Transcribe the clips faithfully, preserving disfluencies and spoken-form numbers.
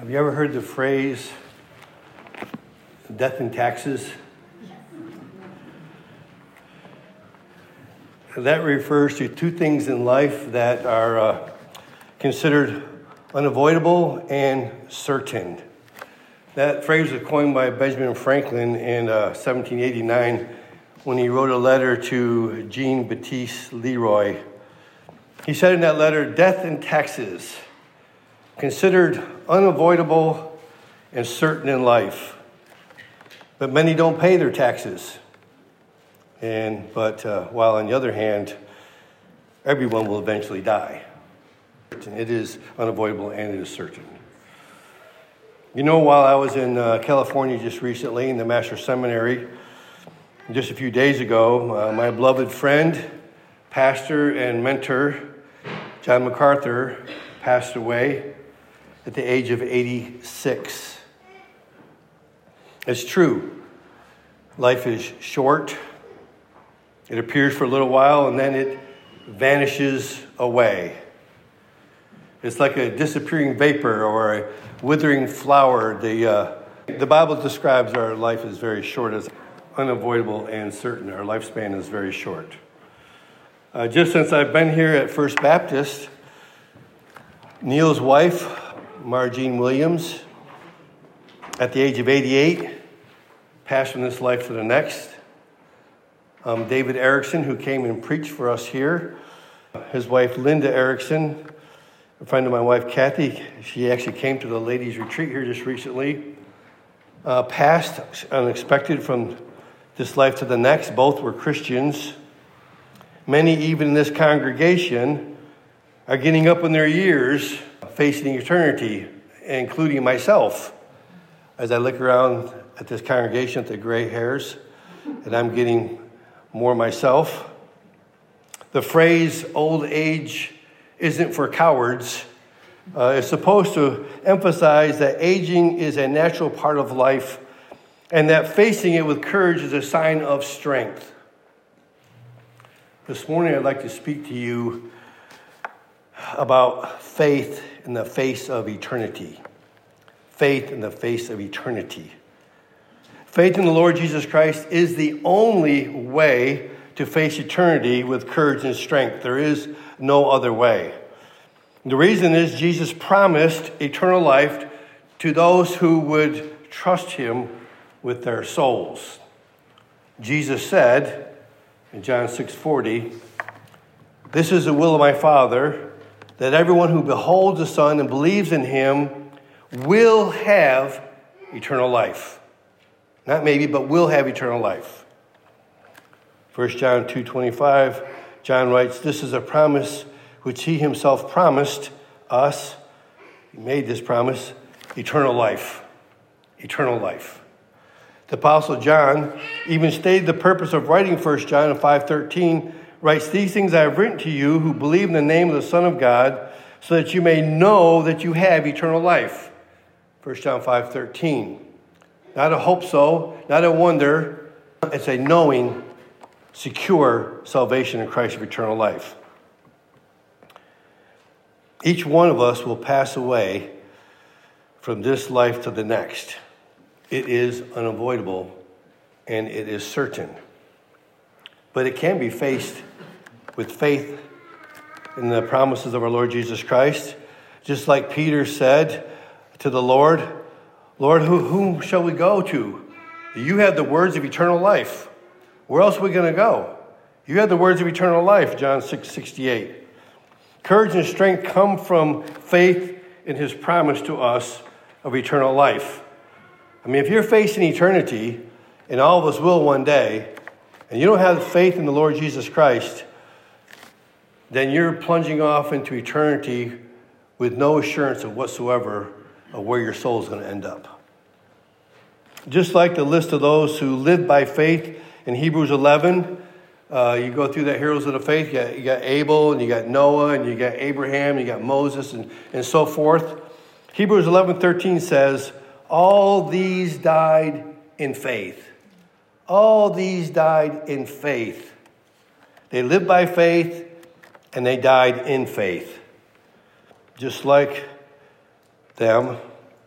Have you ever heard the phrase, death and taxes? That refers to two things in life that are uh, considered unavoidable and certain. That phrase was coined by Benjamin Franklin in uh, seventeen eighty-nine when he wrote a letter to Jean-Baptiste Leroy. He said in that letter, death and taxes, considered unavoidable and certain in life. But many don't pay their taxes. And But uh, while on the other hand, everyone will eventually die. It is unavoidable and it is certain. You know, while I was in uh, California just recently in the Master's Seminary, just a few days ago, uh, my beloved friend, pastor, and mentor, John MacArthur, passed away at the age of eighty-six. It's true. Life is short. It appears for a little while and then it vanishes away. It's like a disappearing vapor or a withering flower. The, uh, the Bible describes our life as very short, as unavoidable and certain. Our lifespan is very short. Uh, just since I've been here at First Baptist, Neil's wife, Margene Williams, at the age of eighty-eight, passed from this life to the next. Um, David Erickson, who came and preached for us here, his wife Linda Erickson, a friend of my wife Kathy, she actually came to the ladies' retreat here just recently, uh, passed unexpected from this life to the next. Both were Christians. Many, even in this congregation, are getting up in their years, facing eternity, including myself. As I look around at this congregation, at the gray hairs, and I'm getting more myself. The phrase, old age isn't for cowards, uh, is supposed to emphasize that aging is a natural part of life and that facing it with courage is a sign of strength. This morning, I'd like to speak to you about faith in the face of eternity. Faith in the face of eternity. Faith in the Lord Jesus Christ is the only way to face eternity with courage and strength. There is no other way. The reason is Jesus promised eternal life to those who would trust him with their souls. Jesus said in John six forty, "This is the will of my Father, that everyone who beholds the Son and believes in him will have eternal life." Not maybe, but will have eternal life. First John two twenty-five, John writes, "This is a promise which he himself promised us." He made this promise, eternal life. Eternal life. The Apostle John even stated the purpose of writing First John in five thirteen, writes, "These things I have written to you who believe in the name of the Son of God, so that you may know that you have eternal life." First John five thirteen. Not a hope so, not a wonder. It's a knowing, secure salvation in Christ of eternal life. Each one of us will pass away from this life to the next. It is unavoidable and it is certain. But it can be faced with faith in the promises of our Lord Jesus Christ. Just like Peter said to the Lord, "Lord, who, whom shall we go to? You have the words of eternal life. Where else are we going to go? You have the words of eternal life," John six sixty-eight. Courage and strength come from faith in his promise to us of eternal life. I mean, if you're facing eternity, and all of us will one day, and you don't have faith in the Lord Jesus Christ, then you're plunging off into eternity with no assurance of whatsoever of where your soul is going to end up. Just like the list of those who lived by faith in Hebrews eleven, uh, you go through the heroes of the faith, you got, you got Abel, and you got Noah, and you got Abraham, and you got Moses, and, and so forth. Hebrews eleven thirteen says, all these died in faith. All these died in faith. They lived by faith, and they died in faith. Just like them,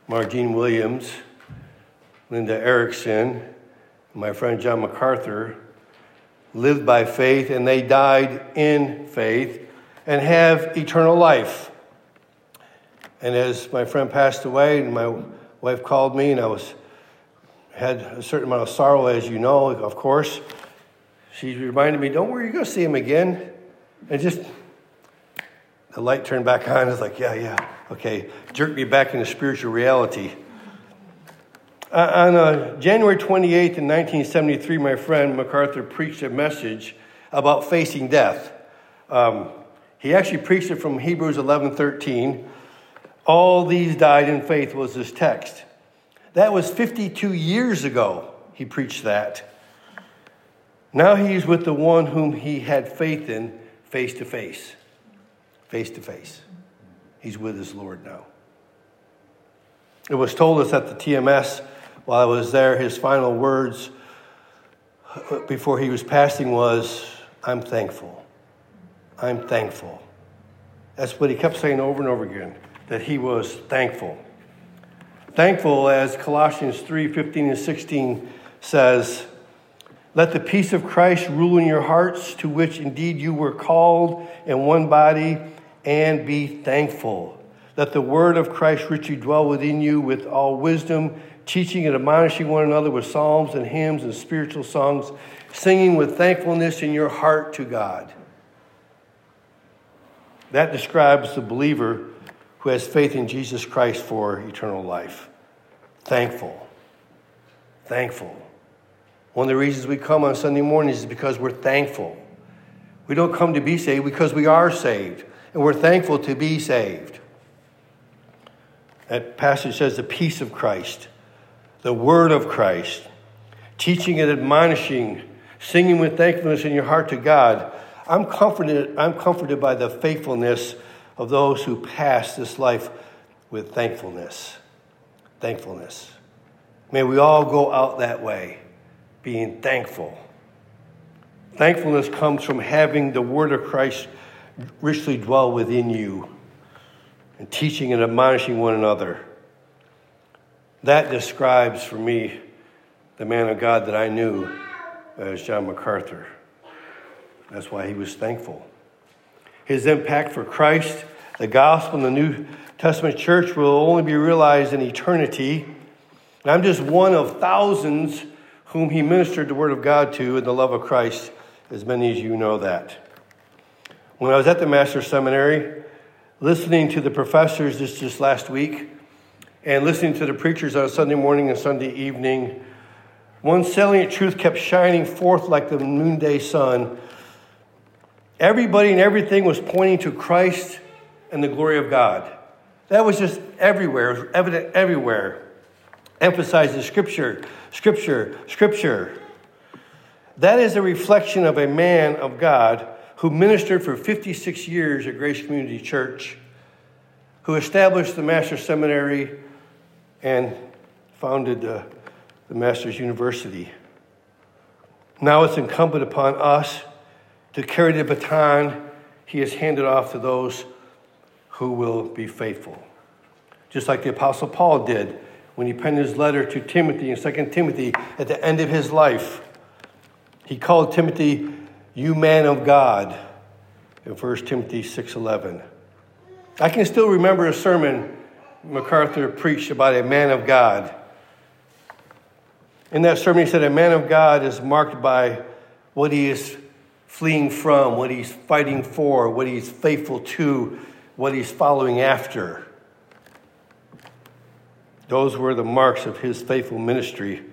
Margene Williams, Linda Erickson, my friend John MacArthur lived by faith, and they died in faith and have eternal life. And as my friend passed away, and my wife called me, and I was had a certain amount of sorrow, as you know, of course. She reminded me, don't worry, you're going to see him again. And just, the light turned back on. I was like, yeah, yeah, okay. Jerked me back into spiritual reality. Uh, on uh, January twenty-eighth in nineteen seventy-three, my friend MacArthur preached a message about facing death. Um, he actually preached it from Hebrews eleven thirteen. All these died in faith was his text. That was fifty-two years ago he preached that. Now he's with the one whom he had faith in face to face. Face to face. He's with his Lord now. It was told us at the T M S while I was there, his final words before he was passing was, I'm thankful. I'm thankful. That's what he kept saying over and over again, that he was thankful. Thankful, as Colossians three fifteen and sixteen says, let the peace of Christ rule in your hearts, to which indeed you were called in one body, and be thankful. Let the word of Christ richly dwell within you with all wisdom, teaching and admonishing one another with psalms and hymns and spiritual songs, singing with thankfulness in your heart to God. That describes the believer who has faith in Jesus Christ for eternal life. Thankful. Thankful. One of the reasons we come on Sunday mornings is because we're thankful. We don't come to be saved because we are saved, and we're thankful to be saved. That passage says the peace of Christ, the word of Christ, teaching and admonishing, singing with thankfulness in your heart to God. I'm comforted, I'm comforted by the faithfulness of those who pass this life with thankfulness. Thankfulness. May we all go out that way, being thankful. Thankfulness comes from having the word of Christ richly dwell within you and teaching and admonishing one another. That describes for me the man of God that I knew as John MacArthur. That's why he was thankful. His impact for Christ, the gospel, and the New Testament church will only be realized in eternity. And I'm just one of thousands whom he ministered the word of God to in the love of Christ, as many as you know that. When I was at the Master's Seminary, listening to the professors this just last week, and listening to the preachers on Sunday morning and Sunday evening, one salient truth kept shining forth like the noonday sun. Everybody and everything was pointing to Christ and the glory of God. That was just everywhere. It was evident everywhere. Emphasizing Scripture, Scripture, Scripture. That is a reflection of a man of God who ministered for fifty-six years at Grace Community Church, who established the Master's Seminary and founded uh, the Master's University. Now it's incumbent upon us to carry the baton he has handed off to those who will be faithful. Just like the Apostle Paul did when he penned his letter to Timothy in Second Timothy at the end of his life. He called Timothy, you man of God, in First Timothy six eleven. I can still remember a sermon MacArthur preached about a man of God. In that sermon, he said, a man of God is marked by what he is fleeing from, what he's fighting for, what he's faithful to, what he's following after. Those were the marks of his faithful ministry.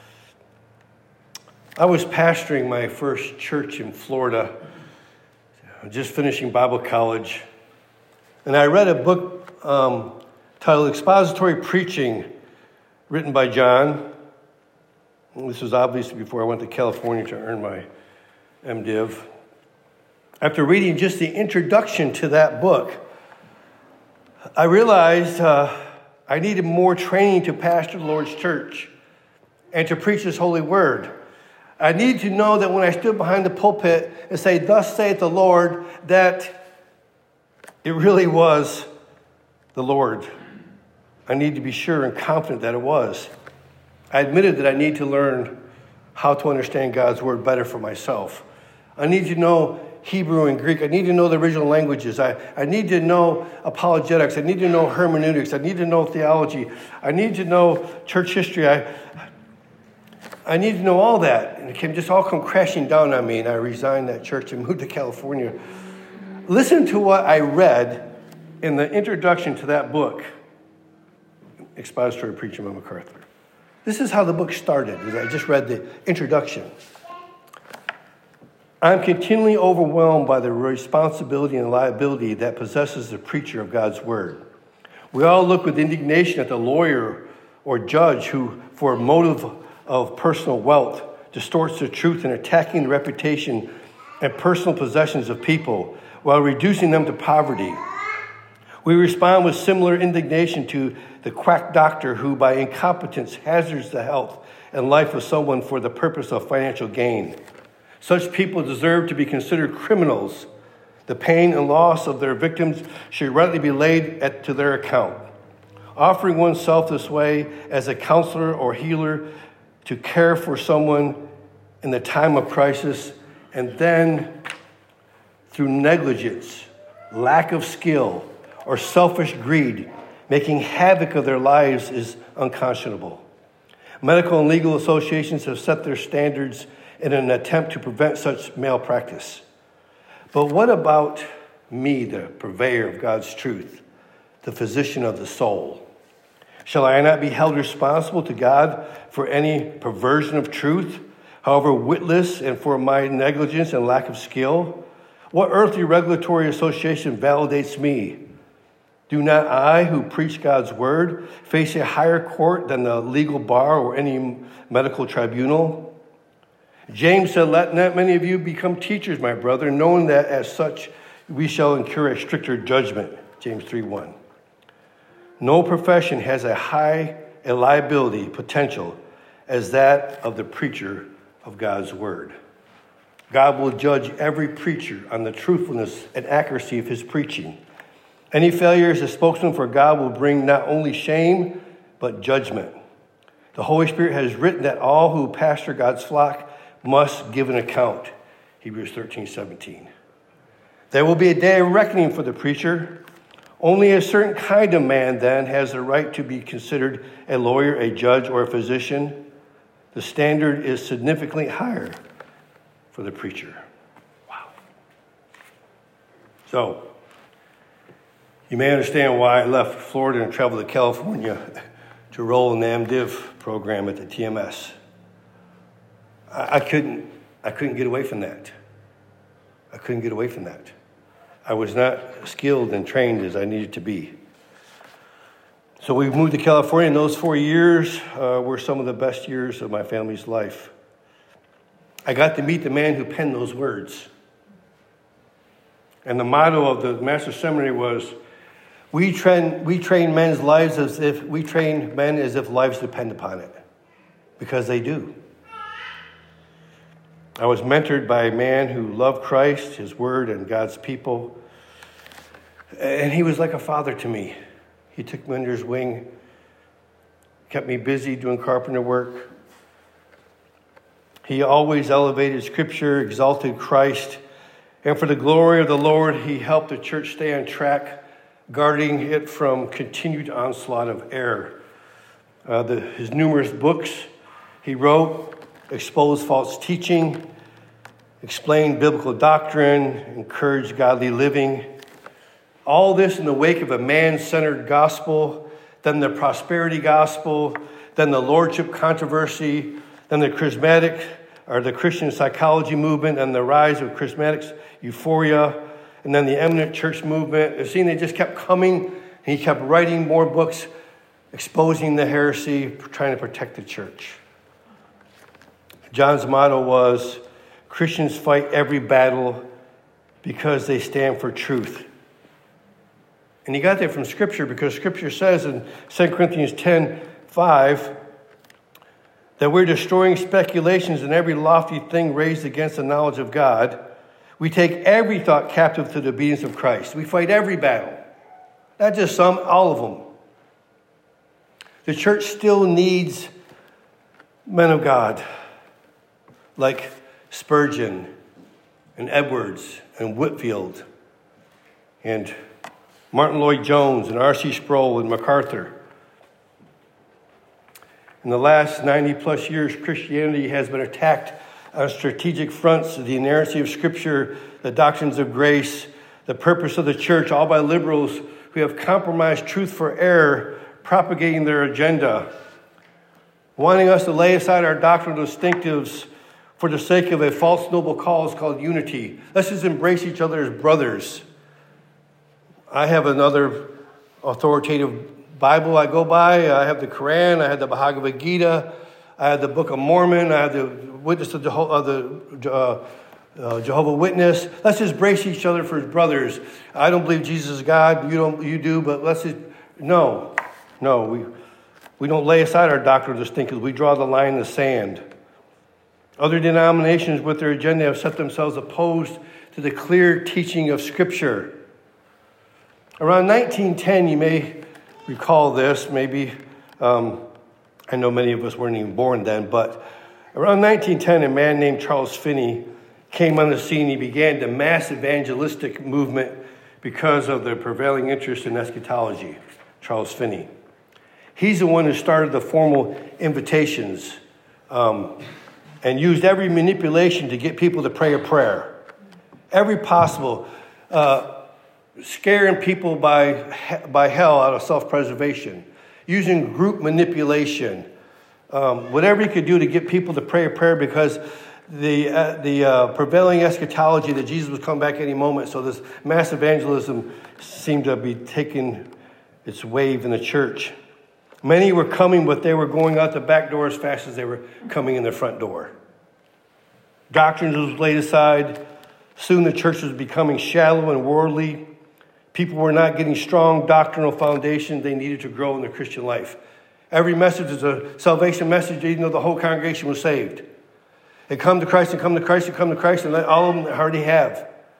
I was pastoring my first church in Florida, just finishing Bible college, and I read a book um, titled Expository Preaching, written by John. This was obviously before I went to California to earn my MDiv. After reading just the introduction to that book, I realized uh, I needed more training to pastor the Lord's church and to preach His holy word. I needed to know that when I stood behind the pulpit and say, thus saith the Lord, that it really was the Lord. I need to be sure and confident that it was. I admitted that I need to learn how to understand God's word better for myself. I need to know Hebrew and Greek. I need to know the original languages. I, I need to know apologetics. I need to know hermeneutics. I need to know theology. I need to know church history. I, I need to know all that. And it can just all come crashing down on me, and I resigned that church and moved to California. Listen to what I read in the introduction to that book, Expository Preaching by MacArthur. This is how the book started. I just read the introduction. I'm continually overwhelmed by the responsibility and liability that possesses the preacher of God's word. We all look with indignation at the lawyer or judge who, for a motive of personal wealth, distorts the truth in attacking the reputation and personal possessions of people while reducing them to poverty. We respond with similar indignation to the quack doctor who, by incompetence, hazards the health and life of someone for the purpose of financial gain. Such people deserve to be considered criminals. The pain and loss of their victims should rightly be laid at, to their account. Offering oneself this way as a counselor or healer to care for someone in the time of crisis, and then through negligence, lack of skill, or selfish greed, making havoc of their lives is unconscionable. Medical and legal associations have set their standards in an attempt to prevent such malpractice. But what about me, the purveyor of God's truth, the physician of the soul? Shall I not be held responsible to God for any perversion of truth, however witless, and for my negligence and lack of skill? What earthly regulatory association validates me? Do not I, who preach God's word, face a higher court than the legal bar or any medical tribunal? James said, let not many of you become teachers, my brother, knowing that as such we shall incur a stricter judgment. James three one. No profession has a high a liability potential as that of the preacher of God's word. God will judge every preacher on the truthfulness and accuracy of his preaching. Any failure as a spokesman for God will bring not only shame, but judgment. The Holy Spirit has written that all who pastor God's flock must give an account. Hebrews thirteen seventeen. There will be a day of reckoning for the preacher. Only a certain kind of man then has the right to be considered a lawyer, a judge, or a physician. The standard is significantly higher for the preacher. Wow. So, you may understand why I left Florida and traveled to California to enroll in the MDiv program at the T M S. I, I couldn't, I couldn't get away from that. I couldn't get away from that. I was not skilled and trained as I needed to be. So we moved to California, and those four years uh, were some of the best years of my family's life. I got to meet the man who penned those words. And the motto of the Master's Seminary was, we train, we train men's lives as if, we train men as if lives depend upon it. Because they do. I was mentored by a man who loved Christ, his word, and God's people. And he was like a father to me. He took me under his wing, kept me busy doing carpenter work. He always elevated Scripture, exalted Christ, and for the glory of the Lord, he helped the church stay on track, guarding it from continued onslaught of error. Uh, the, his numerous books he wrote exposed false teaching, explained biblical doctrine, encouraged godly living. All this in the wake of a man-centered gospel, then the prosperity gospel, then the lordship controversy, then the charismatic or the Christian psychology movement and the rise of charismatic euphoria, and then the eminent church movement. It seemed they just kept coming, and he kept writing more books, exposing the heresy, trying to protect the church. John's motto was, Christians fight every battle because they stand for truth. And he got that from Scripture because Scripture says in Second Corinthians ten five that we're destroying speculations and every lofty thing raised against the knowledge of God. We take every thought captive to the obedience of Christ. We fight every battle. Not just some, all of them. The church still needs men of God like Spurgeon and Edwards and Whitefield and Martin Lloyd-Jones and R C Sproul and MacArthur. In the last ninety plus years, Christianity has been attacked on strategic fronts: the inerrancy of Scripture, the doctrines of grace, the purpose of the church, all by liberals who have compromised truth for error, propagating their agenda, wanting us to lay aside our doctrinal distinctives for the sake of a false noble cause called unity. Let's just embrace each other as brothers. I have another authoritative Bible I go by. I have the Quran. I have the Bhagavad Gita. I have the Book of Mormon. I have the Witness of Jeho- uh, the uh, uh, Jehovah Witness. Let's just brace each other for brothers. I don't believe Jesus is God. You don't. You do. But let's just no, no. We we don't lay aside our doctrinal distinctives. We draw the line in the sand. Other denominations, with their agenda, have set themselves opposed to the clear teaching of Scripture. Around nineteen ten, you may recall this, maybe, um, I know many of us weren't even born then, but around nineteen ten, a man named Charles Finney came on the scene. He began the mass evangelistic movement because of the prevailing interest in eschatology. Charles Finney. He's the one who started the formal invitations um, and used every manipulation to get people to pray a prayer. Every possible, uh, scaring people by, by hell out of self-preservation, using group manipulation, um, whatever he could do to get people to pray a prayer, because the uh, the uh, prevailing eschatology that Jesus was coming back any moment. So this mass evangelism seemed to be taking its wave in the church. Many were coming, but they were going out the back door as fast as they were coming in the front door. Doctrines was laid aside. Soon the church was becoming shallow and worldly. People were not getting strong doctrinal foundation they needed to grow in their Christian life. Every message is a salvation message, even though the whole congregation was saved. They come to Christ and come to Christ and come to Christ, and all of them already have.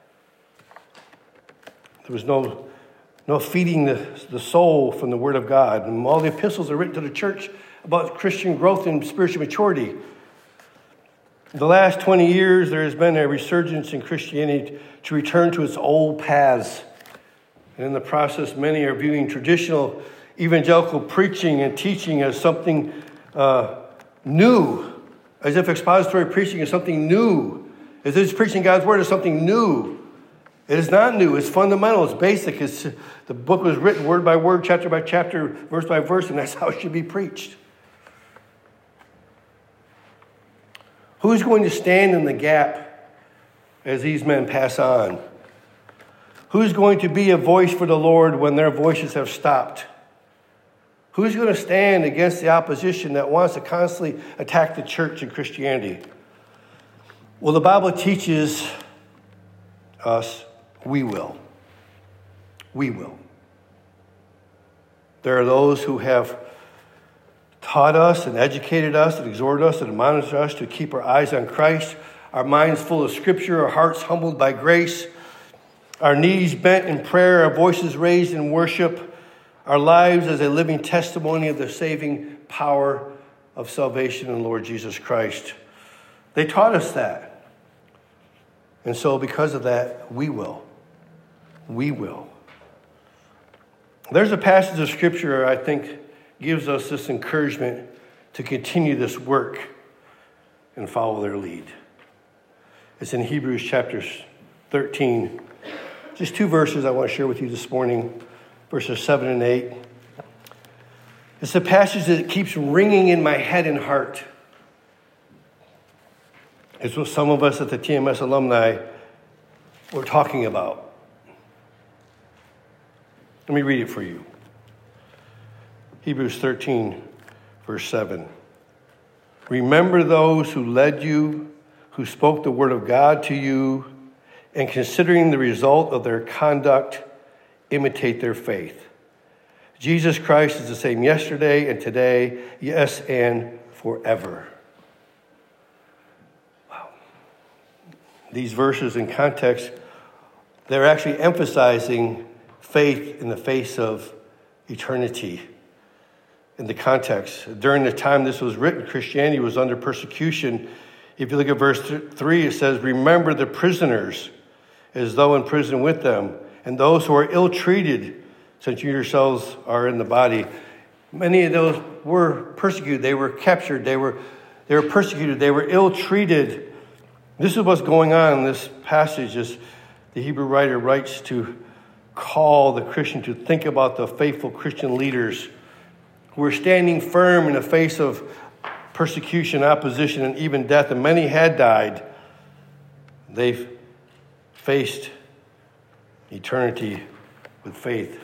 There was no, no feeding the, the soul from the Word of God. And all the epistles are written to the church about Christian growth and spiritual maturity. In the last twenty years, there has been a resurgence in Christianity to return to its old paths. And in the process, many are viewing traditional evangelical preaching and teaching as something uh, new, as if expository preaching is something new, as if preaching God's word is something new. It is not new. It's fundamental. It's basic. It's, the book was written word by word, chapter by chapter, verse by verse, and that's how it should be preached. Who's going to stand in the gap as these men pass on? Who's going to be a voice for the Lord when their voices have stopped? Who's going to stand against the opposition that wants to constantly attack the church and Christianity? Well, the Bible teaches us we will. We will. There are those who have taught us and educated us and exhorted us and admonished us to keep our eyes on Christ, our minds full of Scripture, our hearts humbled by grace, our knees bent in prayer, our voices raised in worship, our lives as a living testimony of the saving power of salvation in the Lord Jesus Christ. They taught us that. And so because of that, we will. We will. There's a passage of Scripture I think gives us this encouragement to continue this work and follow their lead. It's in Hebrews chapter thirteen. Just two verses I want to share with you this morning, verses seven and eight. It's a passage that keeps ringing in my head and heart. It's what some of us at the T M S alumni were talking about. Let me read it for you. Hebrews thirteen, verse seven. Remember those who led you, who spoke the word of God to you, and considering the result of their conduct, imitate their faith. Jesus Christ is the same yesterday and today, yes, and forever. Wow. These verses in context, they're actually emphasizing faith in the face of eternity. in the context. During the time this was written, Christianity was under persecution. If you look at verse three, it says, remember the prisoners as though in prison with them, and those who are ill-treated, since you yourselves are in the body. Many of those were persecuted. They were captured. They were, they were persecuted. They were ill-treated. This is what's going on in this passage as the Hebrew writer writes to call the Christian to think about the faithful Christian leaders who were standing firm in the face of persecution, opposition, and even death. And many had died. They've faced eternity with faith.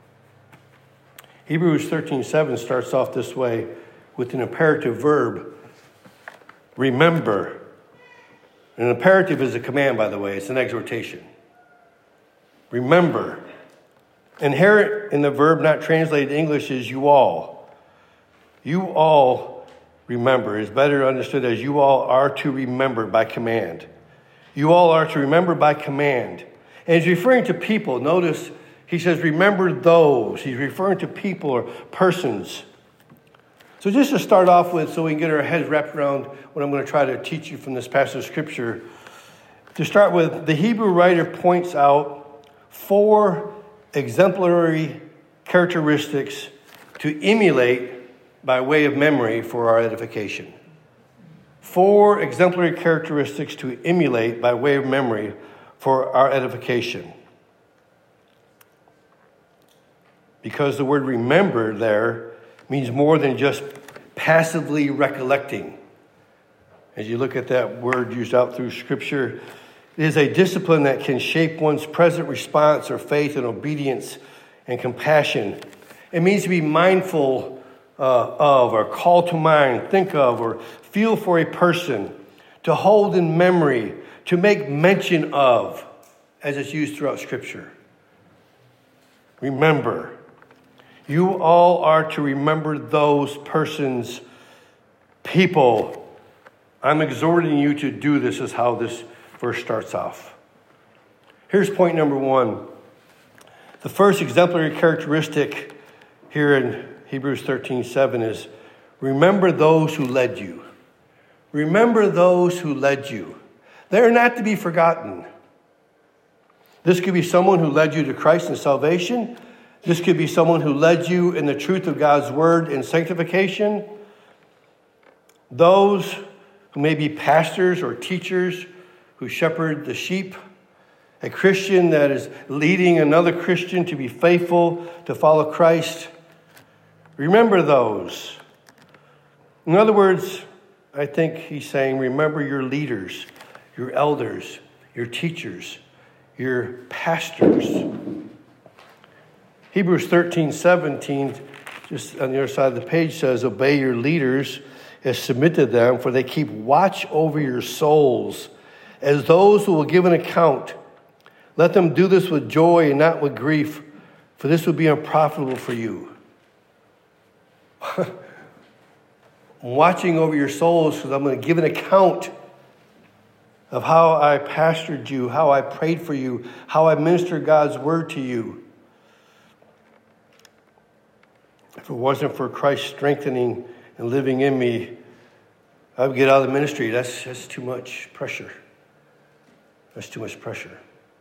Hebrews thirteen seven starts off this way with an imperative verb, remember. An imperative is a command, by the way. It's an exhortation. Remember. Inherent in the verb not translated in English is you all. You all remember is better understood as you all are to remember by command. You all are to remember by command. And he's referring to people. Notice he says, remember those. He's referring to people or persons. So just to start off with, so we can get our heads wrapped around what I'm going to try to teach you from this passage of Scripture. To start with, the Hebrew writer points out four exemplary characteristics to emulate by way of memory for our edification. Four exemplary characteristics to emulate by way of memory for our edification. Because the word remember there means more than just passively recollecting. As you look at that word used out through Scripture, it is a discipline that can shape one's present response or faith and obedience and compassion. It means to be mindful uh, of or call to mind, think of or feel for a person, to hold in memory, to make mention of, as it's used throughout Scripture. Remember. You all are to remember those persons, people. I'm exhorting you to do this, is how this verse starts off. Here's point number one. The first exemplary characteristic here in Hebrews thirteen seven is remember those who led you. Remember those who led you. They are not to be forgotten. This could be someone who led you to Christ and salvation. This could be someone who led you in the truth of God's word and sanctification. Those who may be pastors or teachers who shepherd the sheep. A Christian that is leading another Christian to be faithful, to follow Christ. Remember those. In other words, I think he's saying, remember your leaders, your elders, your teachers, your pastors. Hebrews thirteen seventeen, just on the other side of the page, says, obey your leaders as submit to them, for they keep watch over your souls as those who will give an account. Let them do this with joy and not with grief, for this would be unprofitable for you. I'm watching over your souls because I'm going to give an account of how I pastored you, how I prayed for you, how I ministered God's word to you. If it wasn't for Christ strengthening and living in me, I would get out of the ministry. That's, that's too much pressure. That's too much pressure.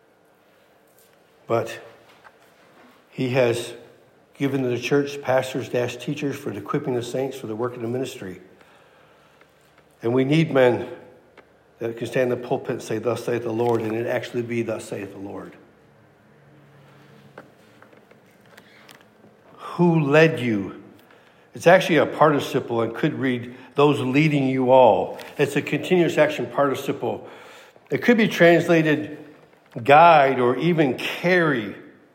But he has given to the church pastors dash teachers for equipping the saints for the work of the ministry. And we need men that can stand in the pulpit and say, thus saith the Lord, and it actually be, thus saith the Lord. Who led you? It's actually a participle and could read those leading you all. It's a continuous action participle. It could be translated guide or even carry.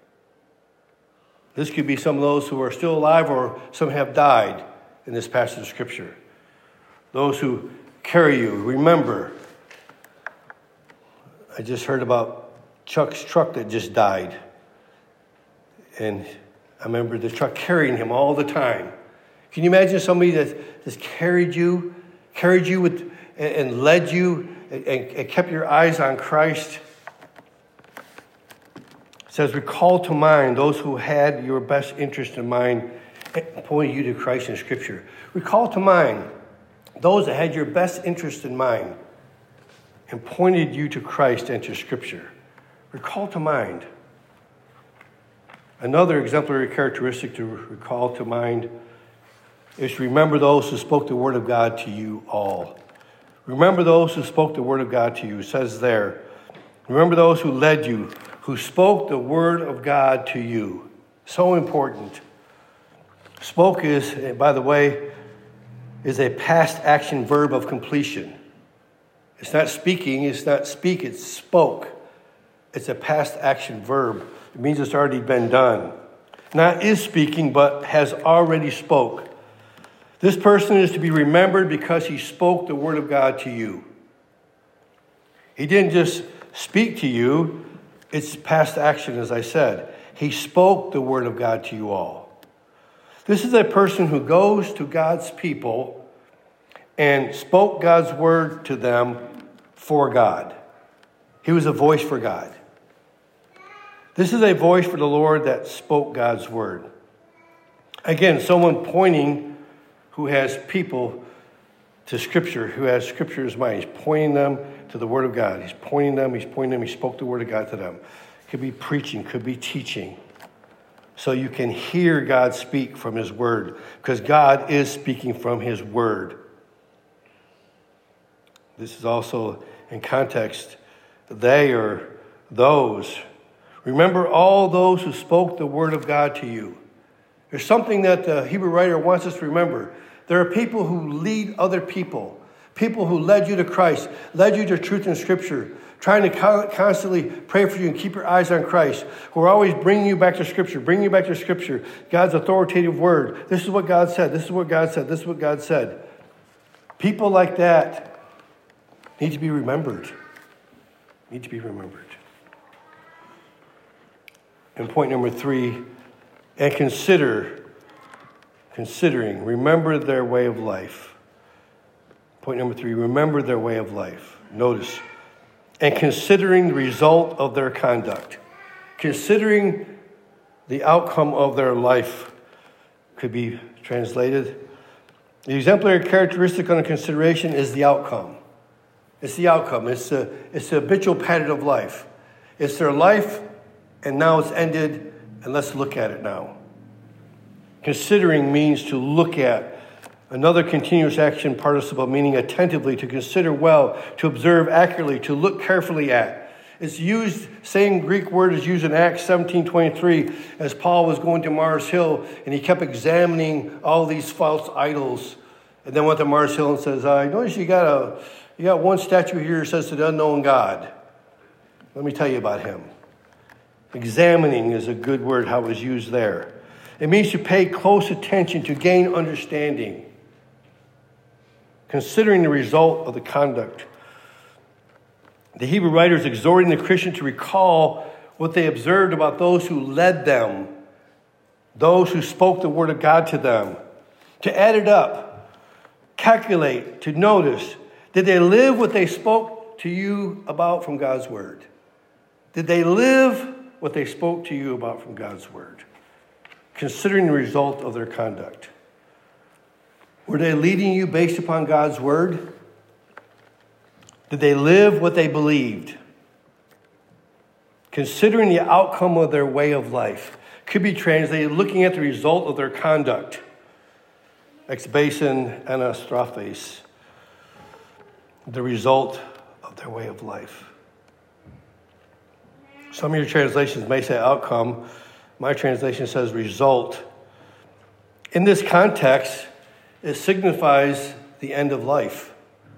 This could be some of those who are still alive or some have died in this passage of Scripture. Those who carry you. Remember, I just heard about Chuck's truck that just died. And I remember the truck carrying him all the time. Can you imagine somebody that just carried you, carried you with, and led you and, and kept your eyes on Christ? It says, recall to mind those who had your best interest in mind pointed you to Christ in Scripture. Recall to mind those that had your best interest in mind and pointed you to Christ and to Scripture. Recall to mind. Another exemplary characteristic to recall to mind is to remember those who spoke the word of God to you all. Remember those who spoke the word of God to you. It says there, remember those who led you, who spoke the word of God to you. So important. Spoke is, by the way, is a past action verb of completion. It's not speaking, it's not speak, it's spoke. It's a past action verb. It means it's already been done. Not is speaking, but has already spoke. This person is to be remembered because he spoke the word of God to you. He didn't just speak to you. It's past action, as I said. He spoke the word of God to you all. This is a person who goes to God's people and spoke God's word to them for God. He was a voice for God. This is a voice for the Lord that spoke God's word. Again, someone pointing who has people to Scripture, who has Scripture in his mind. He's pointing them to the word of God. He's pointing them, he's pointing them, he spoke the word of God to them. Could be preaching, could be teaching. So you can hear God speak from his word, because God is speaking from his word. This is also in context, they or those. Remember all those who spoke the word of God to you. There's something that the Hebrew writer wants us to remember. There are people who lead other people. People who led you to Christ, led you to truth in Scripture, trying to constantly pray for you and keep your eyes on Christ, who are always bringing you back to Scripture, bringing you back to Scripture, God's authoritative word. This is what God said. This is what God said. This is what God said. People like that need to be remembered. Need to be remembered. And point number three, and consider, considering, remember their way of life. Point number three, remember their way of life. Notice, and considering the result of their conduct. Considering the outcome of their life could be translated. The exemplary characteristic under consideration is the outcome. It's the outcome. It's the, it's the habitual pattern of life. It's their life, and now it's ended, and let's look at it now. Considering means to look at. Another continuous action participle meaning attentively, to consider well, to observe accurately, to look carefully at. It's used, same Greek word is used in Acts seventeen twenty-three as Paul was going to Mars Hill and he kept examining all these false idols. And then went to Mars Hill and says, I notice you got a you got one statue here that says to the unknown God. Let me tell you about him. Examining is a good word, how it was used there. It means to pay close attention, to gain understanding. Considering the result of the conduct. The Hebrew writer is exhorting the Christian to recall what they observed about those who led them, those who spoke the word of God to them, to add it up, calculate, to notice. Did they live what they spoke to you about from God's word? Did they live what they spoke to you about from God's word? Considering the result of their conduct. Were they leading you based upon God's word? Did they live what they believed? Considering the outcome of their way of life. Could be translated looking at the result of their conduct. Ex basin anastrophes. The result of their way of life. Some of your translations may say outcome. My translation says result. In this context, it signifies the end of life.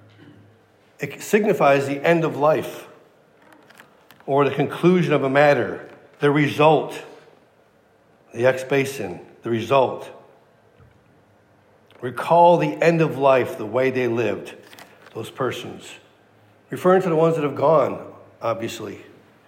It signifies the end of life or the conclusion of a matter, the result, the ex basin, the result. Recall the end of life, the way they lived, those persons. Referring to the ones that have gone, obviously.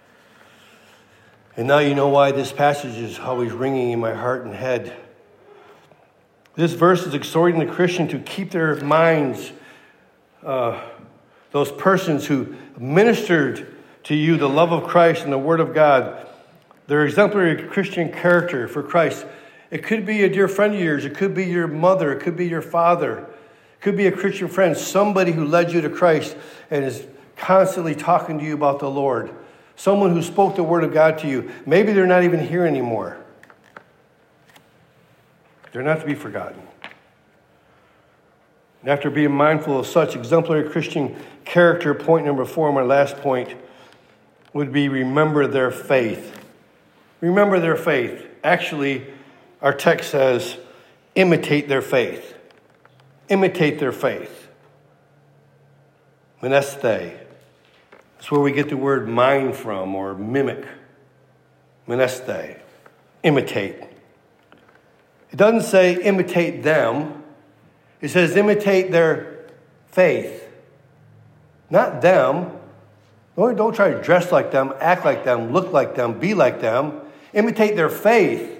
And now you know why this passage is always ringing in my heart and head. This verse is exhorting the Christian to keep their minds, uh, those persons who ministered to you the love of Christ and the Word of God, their exemplary Christian character for Christ. It could be a dear friend of yours. It could be your mother. It could be your father. It could be a Christian friend, somebody who led you to Christ and is constantly talking to you about the Lord. Someone who spoke the word of God to you. Maybe they're not even here anymore. They're not to be forgotten. And after being mindful of such exemplary Christian character, point number four, my last point, would be remember their faith. Remember their faith. Actually, our text says, imitate their faith. Imitate their faith. Meneste. That's where we get the word mime from, or mimic. Meneste. Imitate. It doesn't say imitate them. It says imitate their faith. Not them. Don't, don't try to dress like them, act like them, look like them, be like them. Imitate their faith.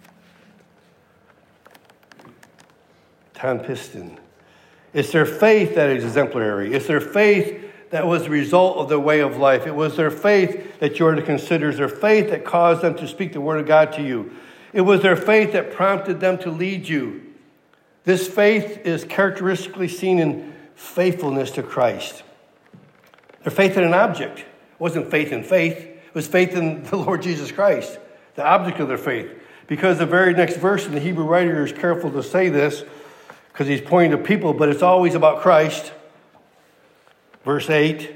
Tom Piston. It's their faith that is exemplary. It's their faith that was the result of their way of life. It was their faith that you are to consider. It's their faith that caused them to speak the word of God to you. It was their faith that prompted them to lead you. This faith is characteristically seen in faithfulness to Christ. Their faith in an object. It wasn't faith in faith. It was faith in the Lord Jesus Christ, the object of their faith. Because the very next verse, and the Hebrew writer is careful to say this, because he's pointing to people, but it's always about Christ. Verse eight.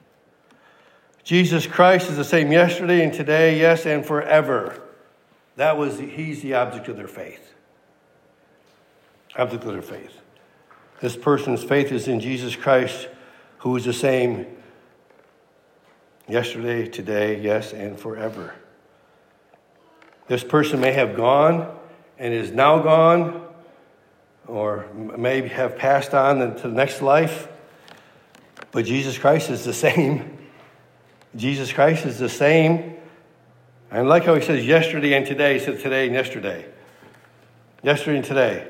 Jesus Christ is the same yesterday and today, yes, and forever. That was, he's the object of their faith. Object of their faith. This person's faith is in Jesus Christ, who is the same yesterday, today, yes, and forever. This person may have gone and is now gone, or may have passed on into the next life, but Jesus Christ is the same. Jesus Christ is the same. I like how he says yesterday and today. He said today and yesterday. Yesterday and today.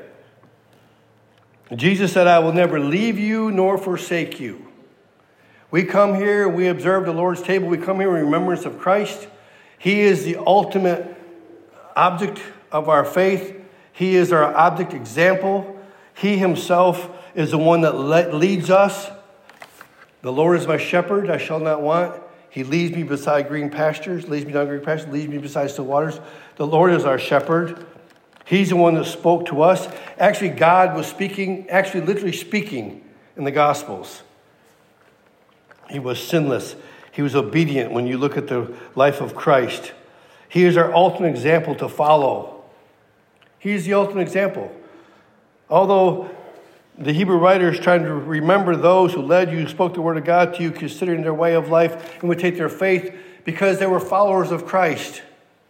Jesus said, I will never leave you nor forsake you. We come here, we observe the Lord's table. We come here in remembrance of Christ. He is the ultimate object of our faith. He is our object example. He himself is the one that le- leads us. The Lord is my shepherd, I shall not want. He leads me beside green pastures, leads me down green pastures, leads me beside still waters. The Lord is our shepherd. He's the one that spoke to us. Actually, God was speaking, actually literally speaking in the Gospels. He was sinless. He was obedient when you look at the life of Christ. He is our ultimate example to follow. He is the ultimate example. Although the Hebrew writer is trying to remember those who led you, who spoke the word of God to you, considering their way of life, and would take their faith because they were followers of Christ.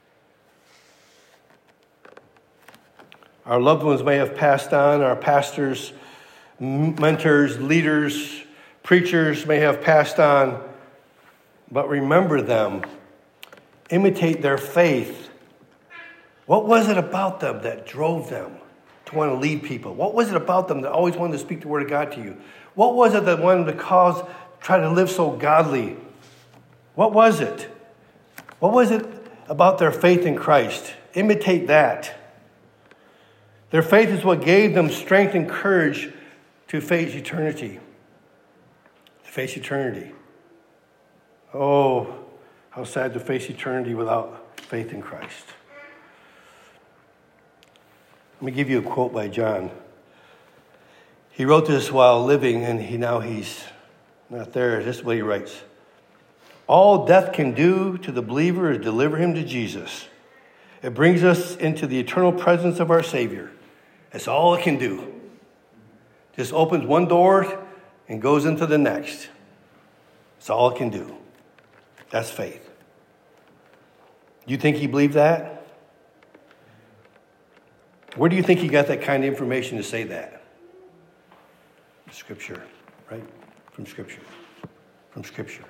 Our loved ones may have passed on. Our pastors, mentors, leaders, preachers may have passed on. But remember them. Imitate their faith. What was it about them that drove them to want to lead people? What was it about them that always wanted to speak the word of God to you? What was it that wanted to cause, try to live so godly? What was it? What was it about their faith in Christ? Imitate that. Their faith is what gave them strength and courage to face eternity. To face eternity. Oh, how sad to face eternity without faith in Christ. Let me give you a quote by John. He wrote this while living, and he now he's not there. This is what he writes. All death can do to the believer is deliver him to Jesus. It brings us into the eternal presence of our Savior. That's all it can do. Just opens one door and goes into the next. That's all it can do. That's faith. Do you think he believed that? Where do you think he got that kind of information to say that? Scripture, right? From Scripture. From Scripture.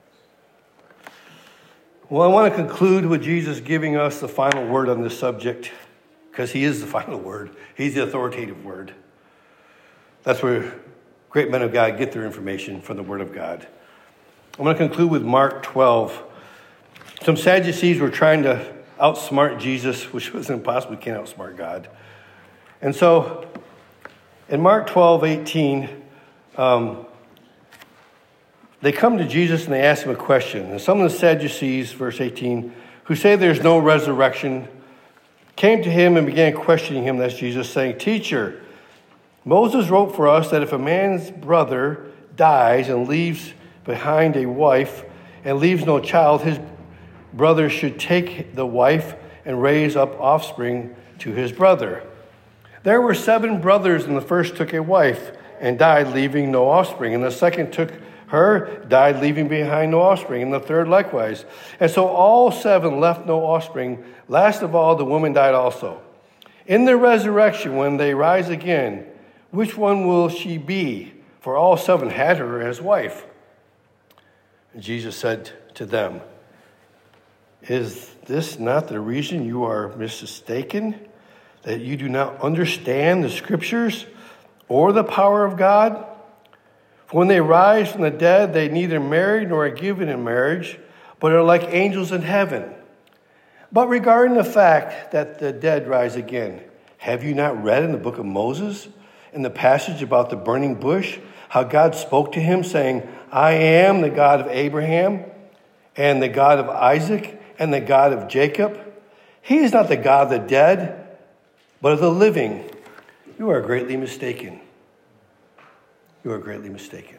Well, I want to conclude with Jesus giving us the final word on this subject, because he is the final word. He's the authoritative word. That's where great men of God get their information, from the word of God. I'm going to conclude with Mark twelve. Some Sadducees were trying to outsmart Jesus, which was impossible. We can't outsmart God. And so in Mark twelve eighteen, um, they come to Jesus and they ask him a question. And some of the Sadducees, verse eighteen, who say there's no resurrection, came to him and began questioning him, that's Jesus, saying, Teacher, Moses wrote for us that if a man's brother dies and leaves behind a wife and leaves no child, his brother should take the wife and raise up offspring to his brother. There were seven brothers, and the first took a wife and died, leaving no offspring. And the second took her, died, leaving behind no offspring. And the third likewise. And so all seven left no offspring. Last of all, the woman died also. In the resurrection, when they rise again, which one will she be? For all seven had her as wife. And Jesus said to them, Is this not the reason you are mistaken, that you do not understand the Scriptures or the power of God? For when they rise from the dead, they neither marry nor are given in marriage, but are like angels in heaven. But regarding the fact that the dead rise again, have you not read in the book of Moses, in the passage about the burning bush, how God spoke to him, saying, I am the God of Abraham, and the God of Isaac, and the God of Jacob? He is not the God of the dead, but of the living. You are greatly mistaken. You are greatly mistaken.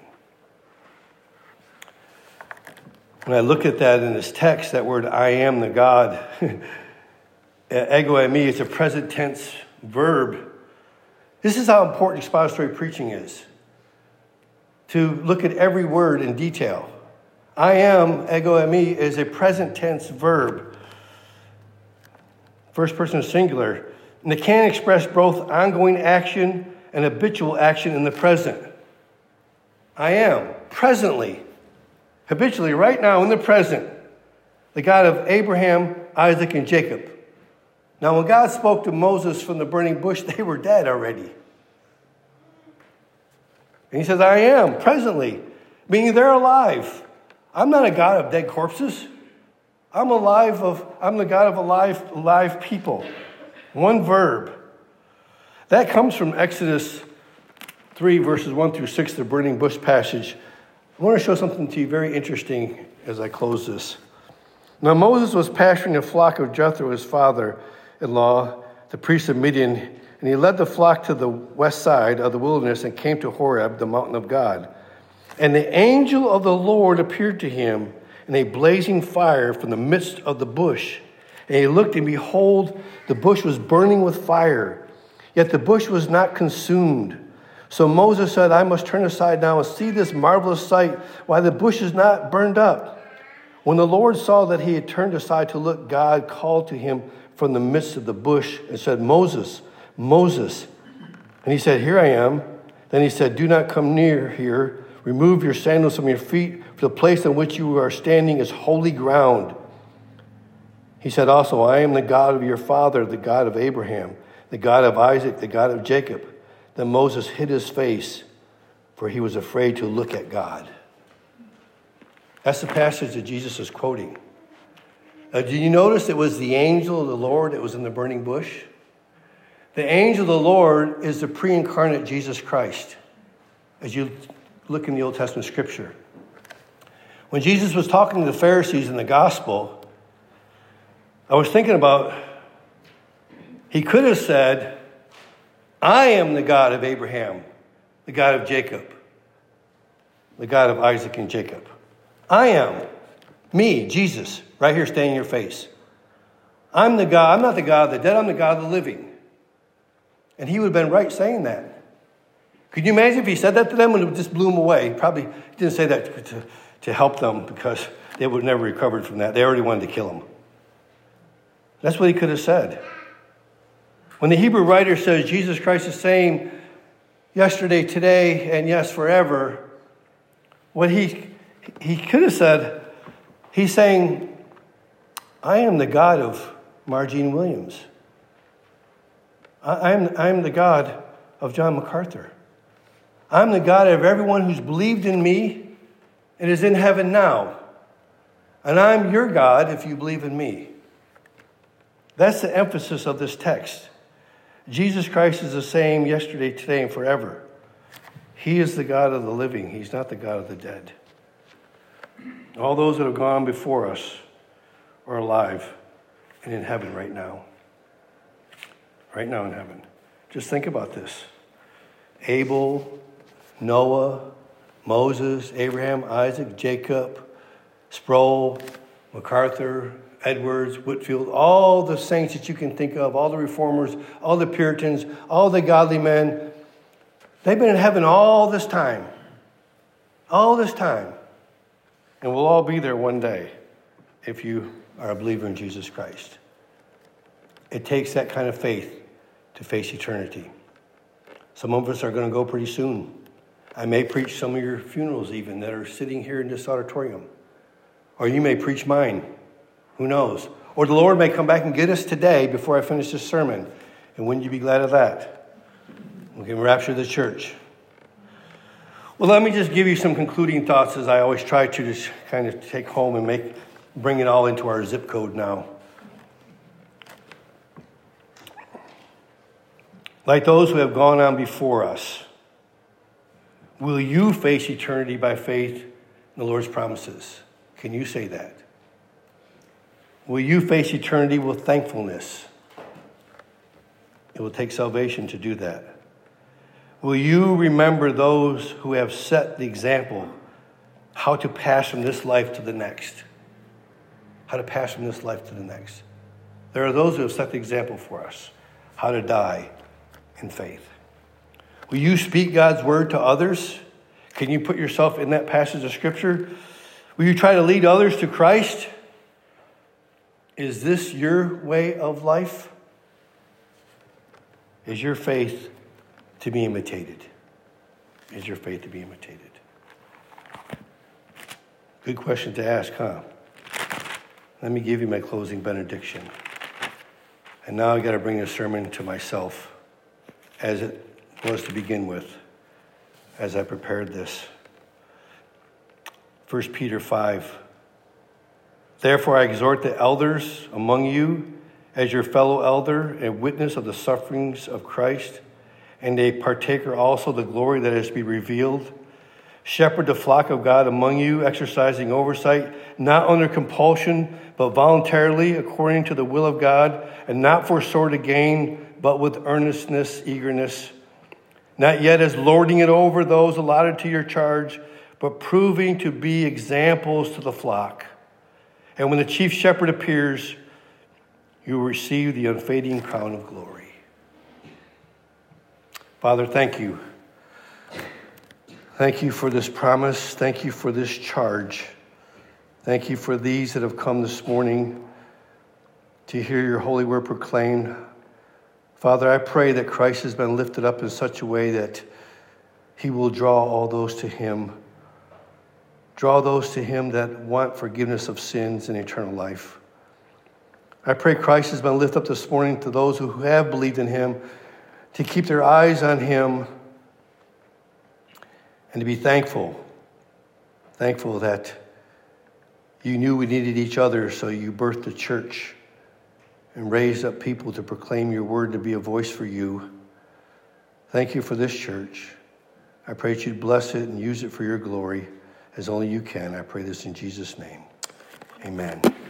When I look at that in this text, that word, I am the God, ego eimi, it's a present tense verb. This is how important expository preaching is. To look at every word in detail. I am, ego eimi, is a present tense verb. First person singular. And it can express both ongoing action and habitual action in the present. I am, presently, habitually, right now in the present, the God of Abraham, Isaac, and Jacob. Now, when God spoke to Moses from the burning bush, they were dead already. And he says, I am, presently, meaning they're alive. I'm not a God of dead corpses. I'm alive of, I'm the God of alive, alive people. One verb. That comes from Exodus three, verses one through six, the burning bush passage. I want to show something to you very interesting as I close this. Now Moses was pasturing a flock of Jethro, his father-in-law, the priest of Midian, and he led the flock to the west side of the wilderness and came to Horeb, the mountain of God. And the angel of the Lord appeared to him in a blazing fire from the midst of the bush. And he looked, and behold, the bush was burning with fire, yet the bush was not consumed. So Moses said, I must turn aside now and see this marvelous sight, why the bush is not burned up. When the Lord saw that he had turned aside to look, God called to him from the midst of the bush and said, Moses, Moses. And he said, Here I am. Then he said, Do not come near here. Remove your sandals from your feet, for the place on which you are standing is holy ground. He said also, I am the God of your father, the God of Abraham, the God of Isaac, the God of Jacob. Then Moses hid his face, for he was afraid to look at God. That's the passage that Jesus is quoting. Uh, did you notice it was the angel of the Lord that was in the burning bush? The angel of the Lord is the pre-incarnate Jesus Christ, as you look in the Old Testament scripture. When Jesus was talking to the Pharisees in the gospel, I was thinking about, he could have said, I am the God of Abraham, the God of Jacob, the God of Isaac and Jacob. I am, me, Jesus, right here standing in your face. I'm the God, I'm not the God of the dead, I'm the God of the living. And he would have been right saying that. Could you imagine if he said that to them and it just blew them away? Probably he didn't say that to, to help them because they would have never recovered from that. They already wanted to kill him. That's what he could have said. When the Hebrew writer says Jesus Christ is saying yesterday, today, and yes, forever, what he he could have said, he's saying, I am the God of Margene Williams. I, I'm, I'm the God of John MacArthur. I'm the God of everyone who's believed in me and is in heaven now. And I'm your God if you believe in me. That's the emphasis of this text. Jesus Christ is the same yesterday, today, and forever. He is the God of the living. He's not the God of the dead. All those that have gone before us are alive and in heaven right now. Right now in heaven. Just think about this. Abel, Noah, Moses, Abraham, Isaac, Jacob, Sproul, MacArthur, Edwards, Whitefield, all the saints that you can think of, all the reformers, all the Puritans, all the godly men, they've been in heaven all this time. All this time. And we'll all be there one day if you are a believer in Jesus Christ. It takes that kind of faith to face eternity. Some of us are going to go pretty soon. I may preach some of your funerals even that are sitting here in this auditorium. Or you may preach mine. Who knows? Or the Lord may come back and get us today before I finish this sermon. And wouldn't you be glad of that? We can rapture the church. Well, let me just give you some concluding thoughts as I always try to just kind of take home and make bring it all into our zip code now. Like those who have gone on before us, will you face eternity by faith in the Lord's promises? Can you say that? Will you face eternity with thankfulness? It will take salvation to do that. Will you remember those who have set the example how to pass from this life to the next? How to pass from this life to the next. There are those who have set the example for us, how to die in faith. Will you speak God's word to others? Can you put yourself in that passage of Scripture? Will you try to lead others to Christ? Is this your way of life? Is your faith to be imitated? Is your faith to be imitated? Good question to ask, huh? Let me give you my closing benediction. And now I got to bring the sermon to myself as it was to begin with, as I prepared this. First Peter five. Therefore I exhort the elders among you as your fellow elder and witness of the sufferings of Christ, and a partaker also of the glory that is to be revealed. Shepherd the flock of God among you, exercising oversight, not under compulsion, but voluntarily, according to the will of God, and not for sordid gain, but with earnestness, eagerness, not yet as lording it over those allotted to your charge, but proving to be examples to the flock. And when the chief shepherd appears, you will receive the unfading crown of glory. Father, thank you. Thank you for this promise. Thank you for this charge. Thank you for these that have come this morning to hear your holy word proclaimed. Father, I pray that Christ has been lifted up in such a way that he will draw all those to him. Draw those to him that want forgiveness of sins and eternal life. I pray Christ has been lifted up this morning to those who have believed in him, to keep their eyes on him and to be thankful. Thankful that you knew we needed each other, so you birthed the church and raised up people to proclaim your word, to be a voice for you. Thank you for this church. I pray that you'd bless it and use it for your glory as only you can. I pray this in Jesus' name. Amen.